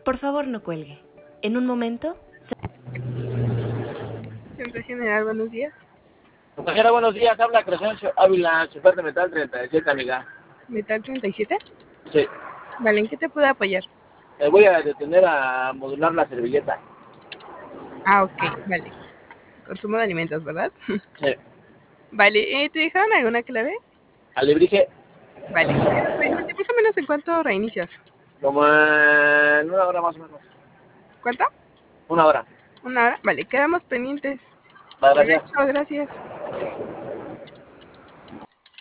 Por favor, no cuelgue. En un momento... Centro General, buenos días. Compañera, buenos días. Habla Crescencio Ávila, chofer de Metal 37, amiga. ¿Metal 37? Sí. Vale, ¿en qué te puedo apoyar? Voy a detener a modular la servilleta. Ah, ok, vale. Consumo de alimentos, ¿verdad? Sí. Vale, ¿te dejaron alguna clave? Alebrije Vale. Más o menos en cuánto reinicias. como en una hora más o menos. ¿Cuánto? Una hora. ¿Una hora? Vale, quedamos pendientes. Vale, Bien gracias. hecho, gracias.